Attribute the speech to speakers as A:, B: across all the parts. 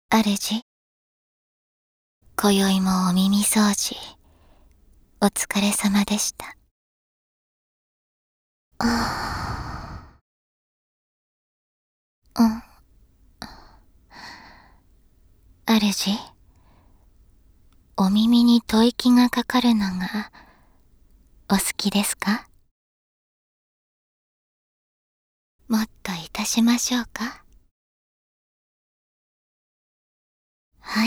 A: 主、今宵もお耳掃除、お疲れ様でした。うん。主、お耳に吐息がかかるのがお好きですか？もっといたしましょうか？はい。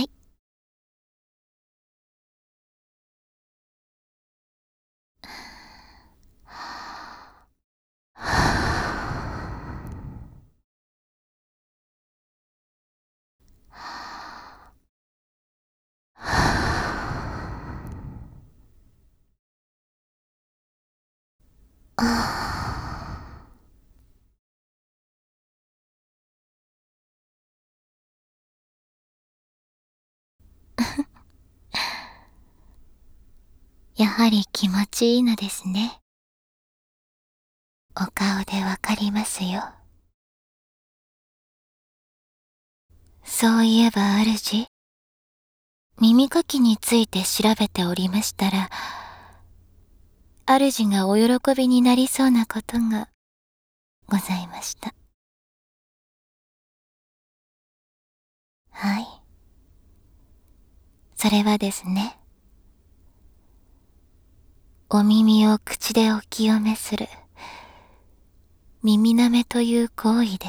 A: やはり気持ちいいのですね。お顔でわかりますよ。そういえば主、耳かきについて調べておりましたら、主がお喜びになりそうなことがございました。はい。それはですね、お耳を口でお清めする耳舐めという行為です。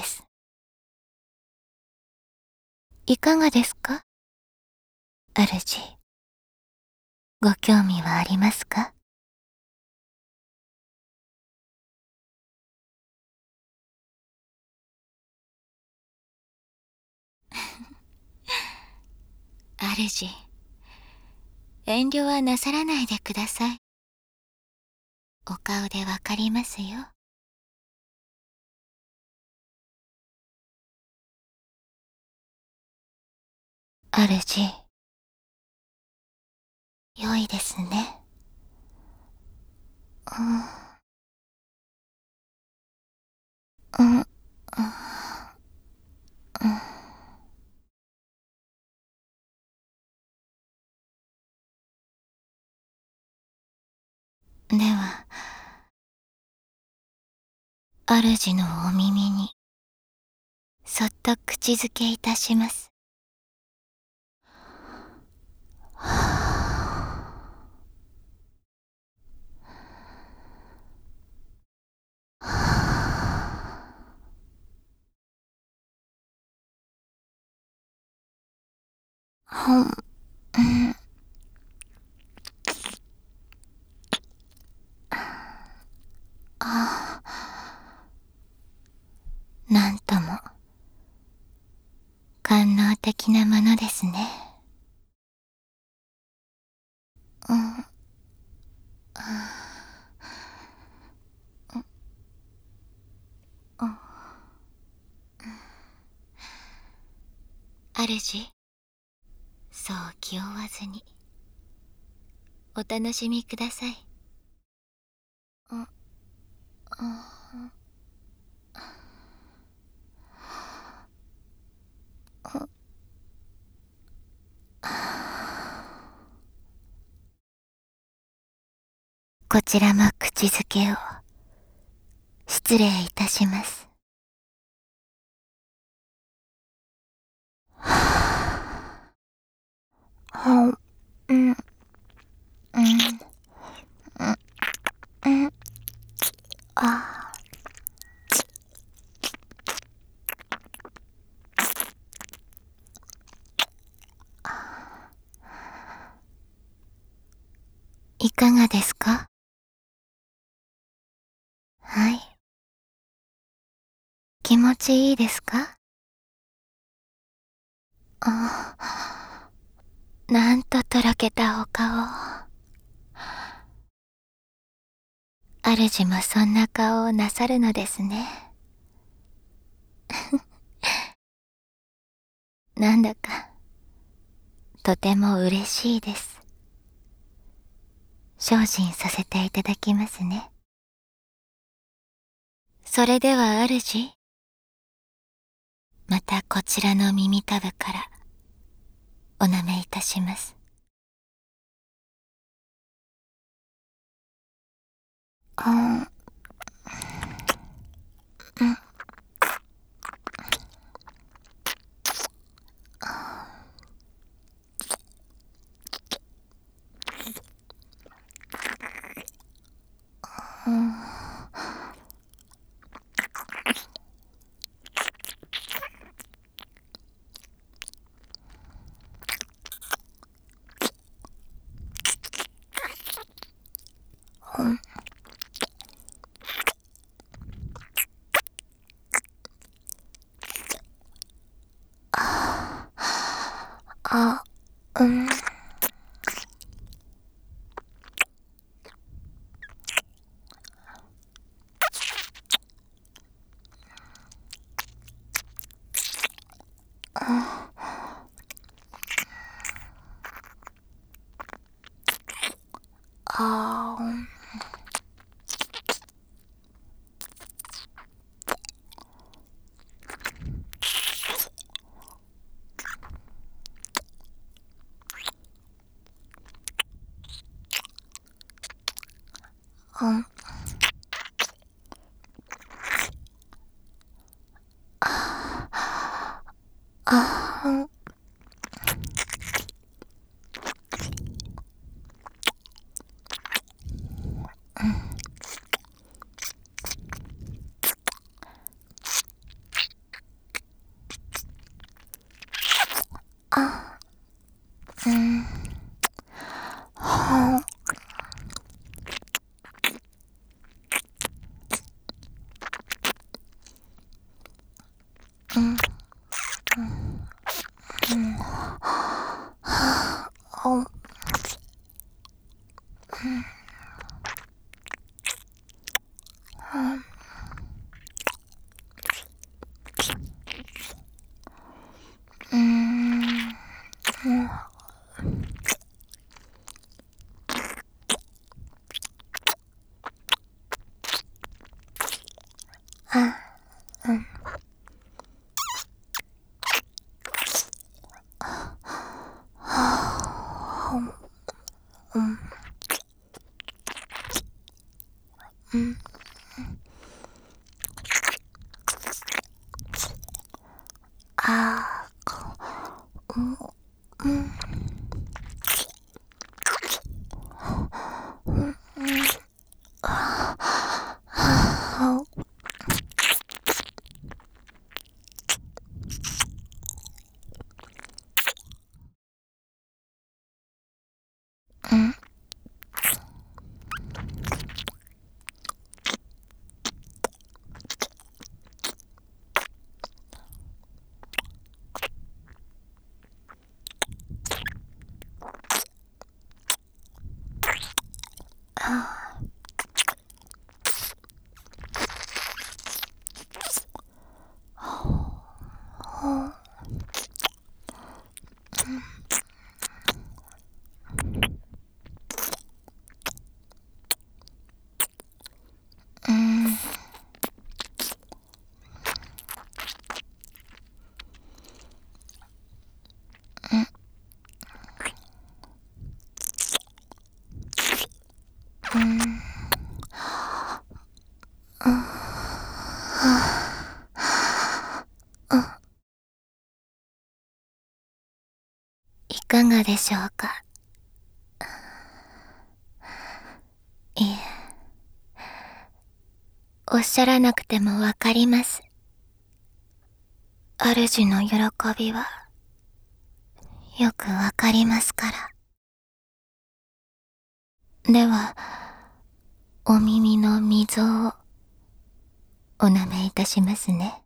A: いかがですか？主、ご興味はありますか？主、遠慮はなさらないでください。お顔でわかりますよ。主、良いですね。うん、うん、うん。では、主のお耳に、そっと口づけいたします。ほん、うん、ああ、なんとも、官能的なものですね。うん、うん、うん。主、そう気負わずに、お楽しみください。うん、うん、こちらも口づけを、失礼いたします。ほん、うん、うん、うん、うん、あ、いかがですか？はい。気持ちいいですか？あ、なんととろけたお顔。主もそんな顔をなさるのですね。なんだか、とても嬉しいです。精進させていただきますね。それでは主、またこちらの耳たぶからお舐めいたします。いかがでしょうか。いえ、おっしゃらなくてもわかります。主の喜びはよくわかりますから。では、お耳の溝をお舐めいたしますね。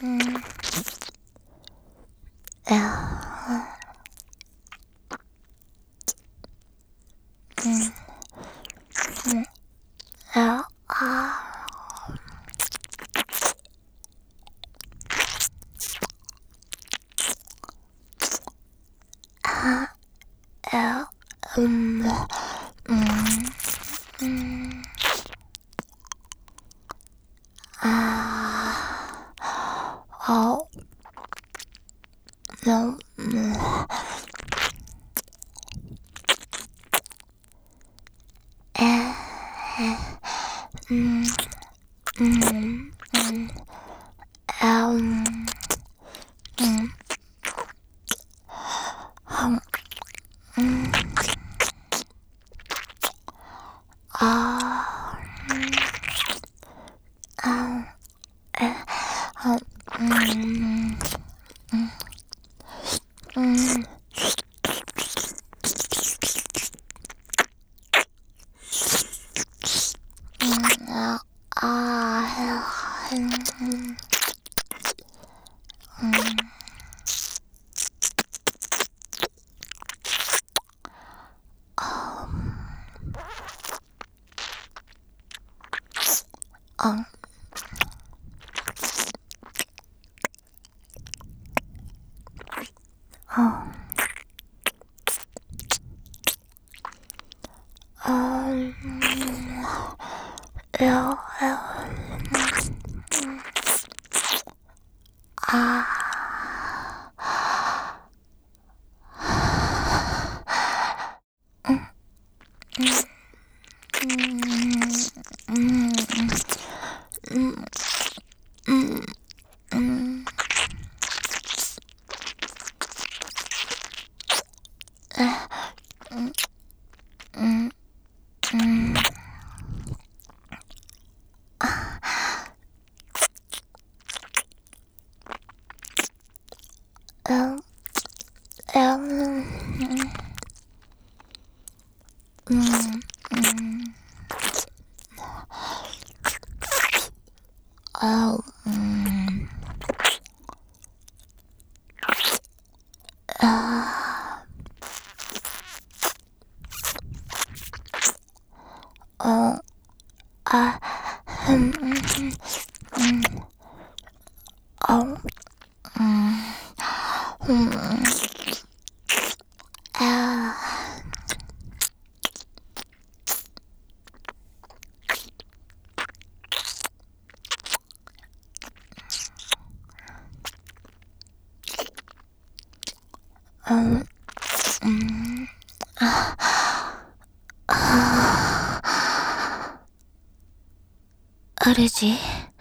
A: 主、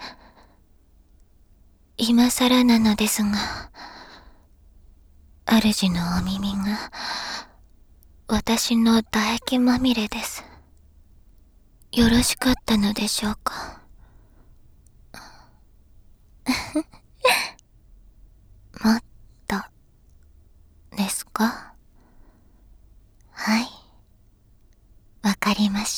A: 今更なのですが、主のお耳が私の唾液まみれです。よろしかったのでしょうか。もっとですか。はい、わかりました。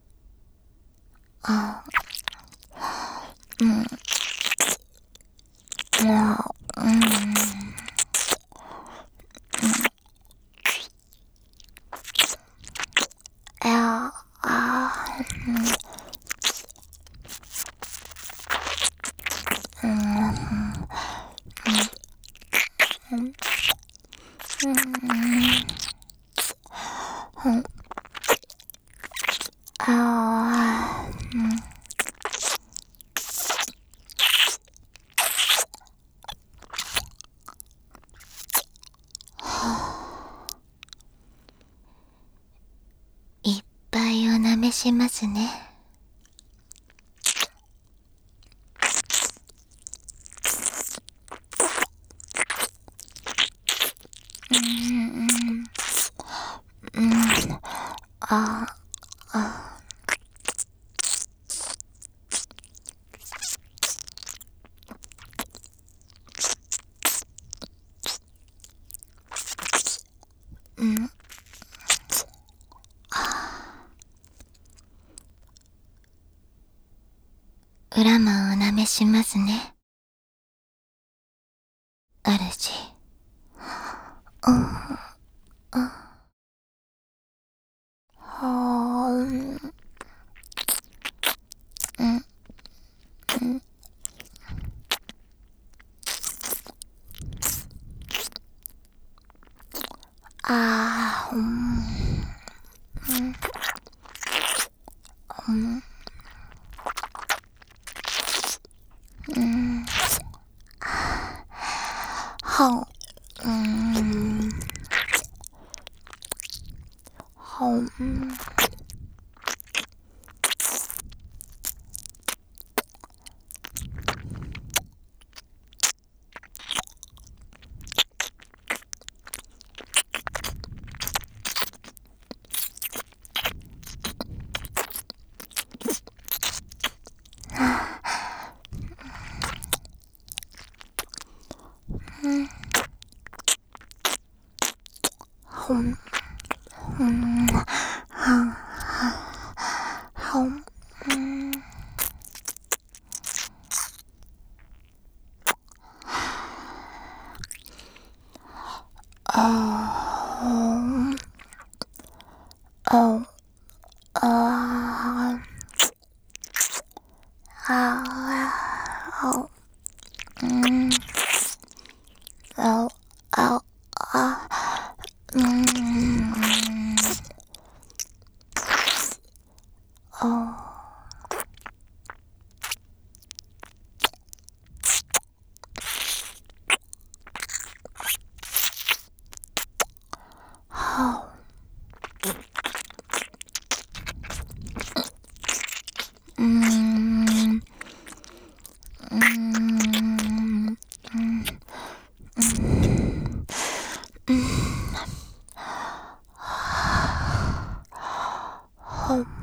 A: いっぱいおなめしますね。裏もおなめしますね。 主。うん、うん、うん、うん、あー、うん、うん、はん、うん、はん、ほん、うん、はん、はん、うん、あー、あ、あー、あ、うん、あ、あ、あ、うん、あ、は、うん、うん、ほん、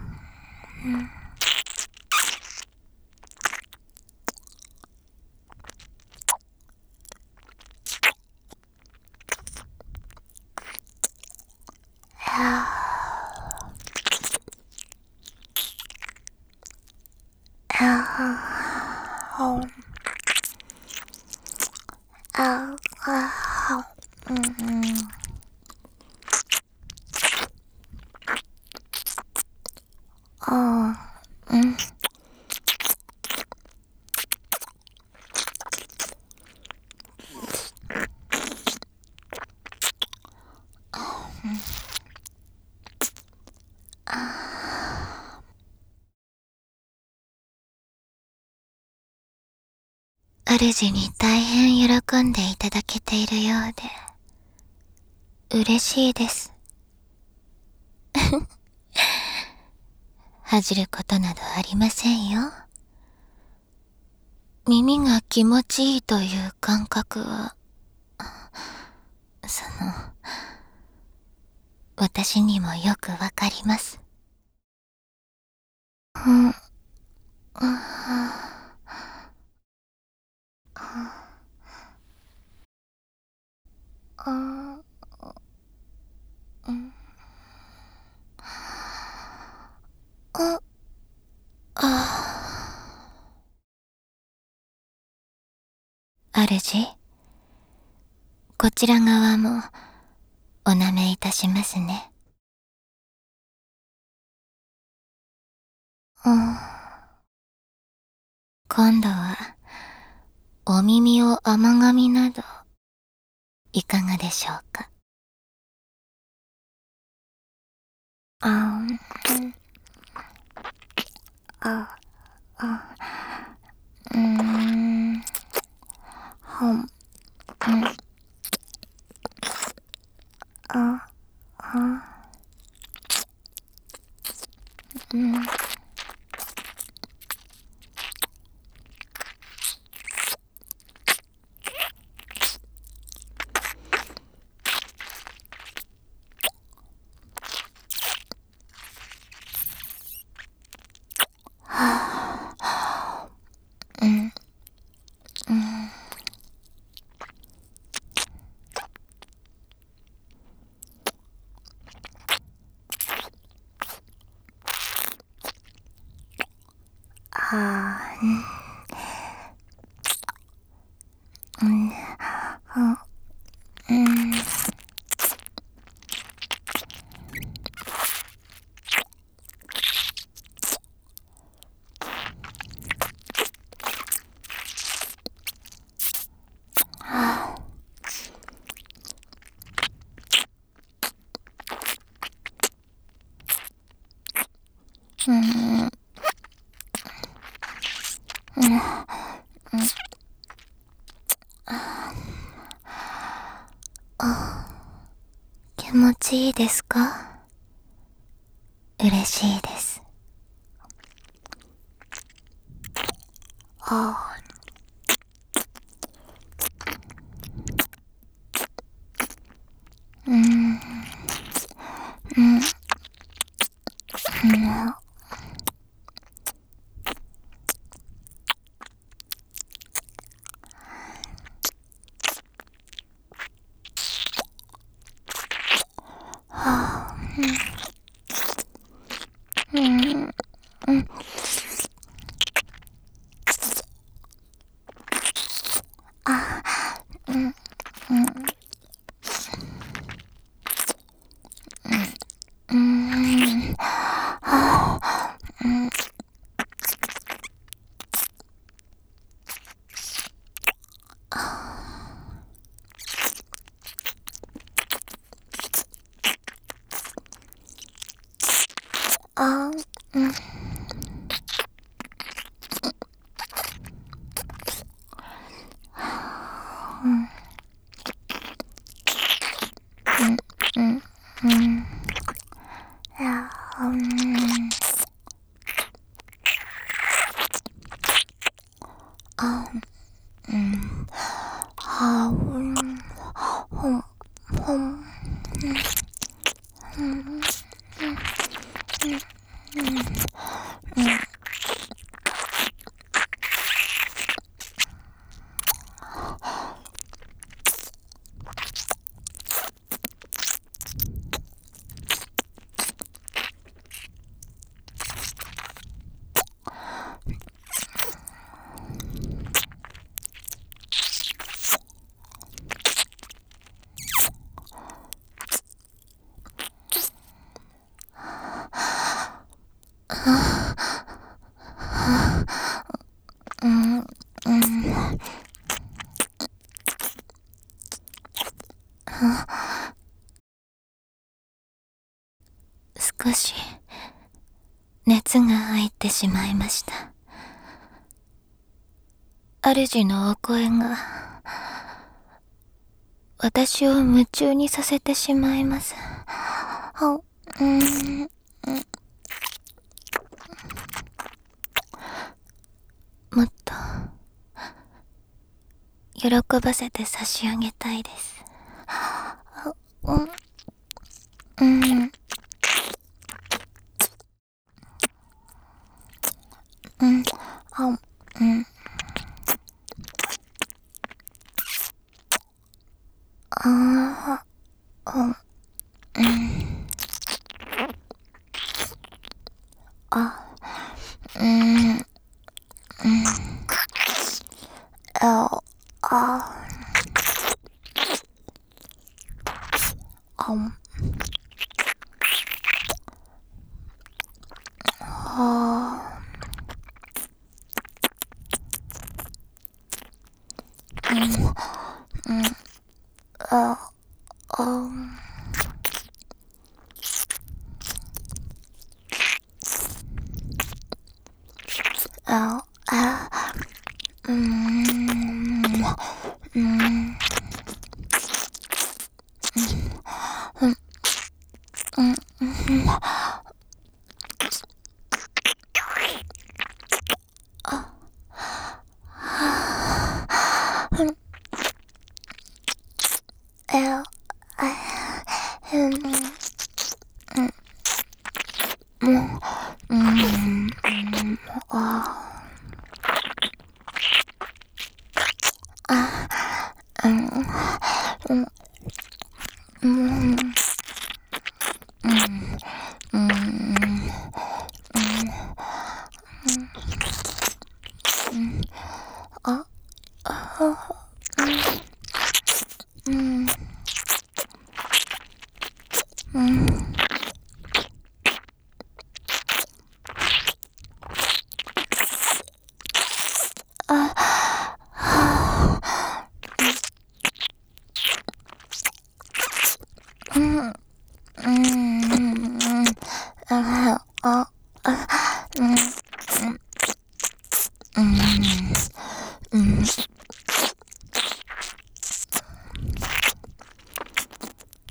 A: ほん、あ、あ、うん、あ、うん、主に大変喜んでいただけているようで、嬉しいです。恥じることなどありませんよ。耳が気持ちいいという感覚は、私にもよくわかります。うん、うん、うん、うん、主、こちら側もお舐めいたしますね。うん、今度は、お耳を甘噛みなど、いかがでしょうか。あ、あ、あ、ほん、あ、あ、うん、うん、うん、あ、うん、 うん。気持ちいいですか？嬉しいです。うん。うん。うん。うん。うん。うん。うん。うん。うん。少し熱が入ってしまいました。主のお声が私を夢中にさせてしまいます。もっと喜ばせて差し上げたいです。うん。うん。うん。うん。うん。うん。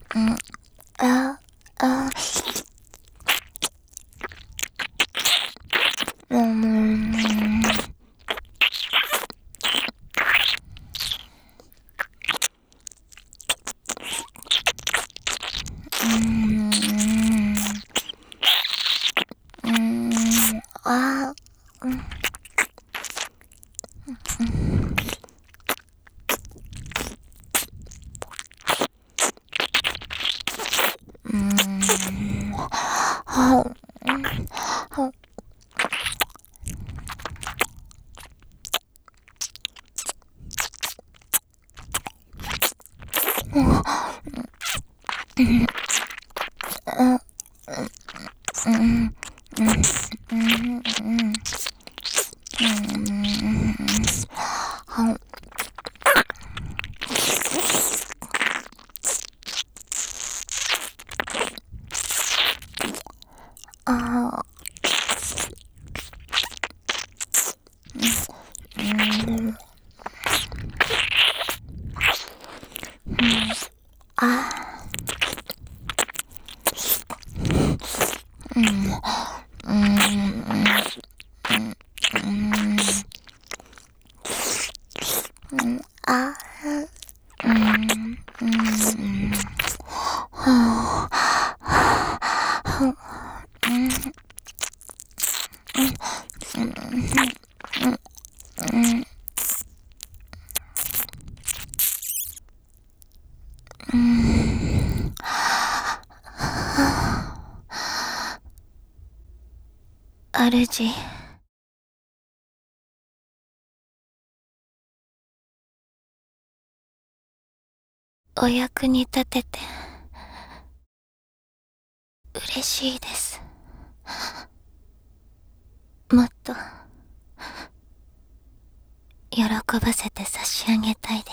A: あ、あ、あ、主、お役に立てて嬉しいです。もっと喜ばせて差し上げたいです。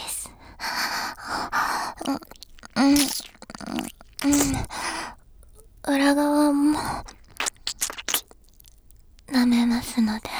A: 裏側も舐めますので、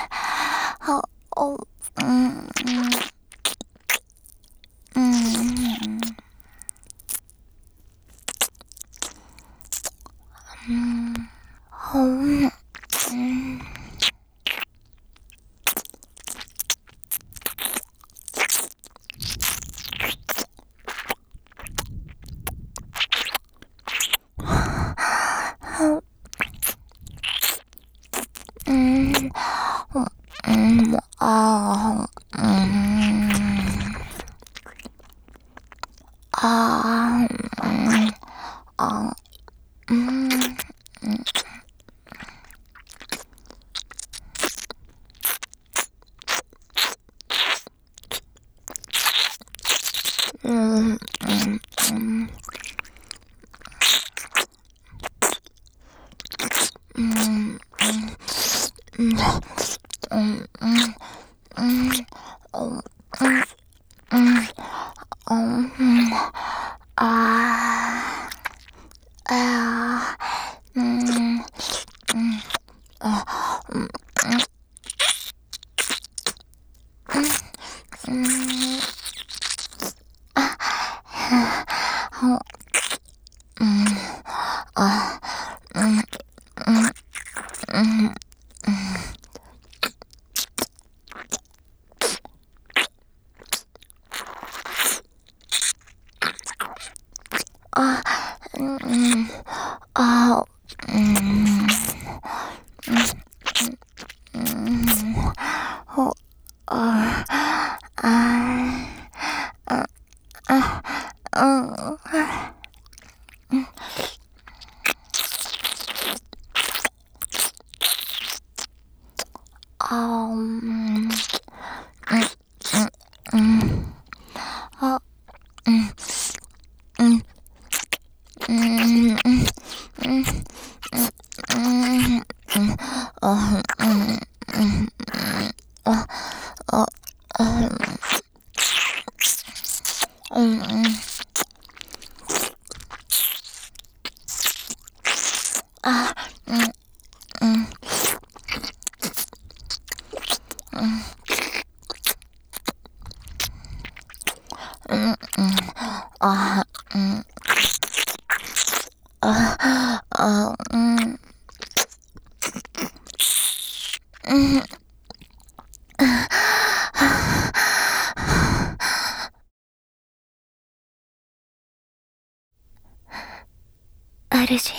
A: 主、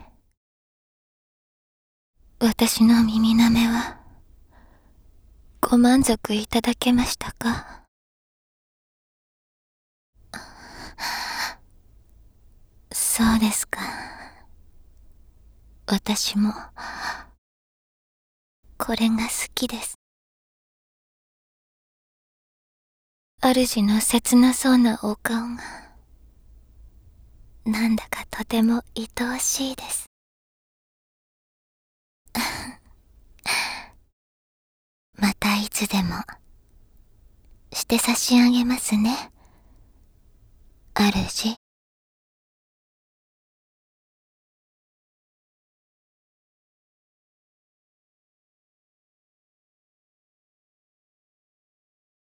A: 私の耳なめはご満足いただけましたか？そうですか。私もこれが好きです。主の切なそうなお顔がなんだかとても愛おしいです。またいつでもして差し上げますね、主。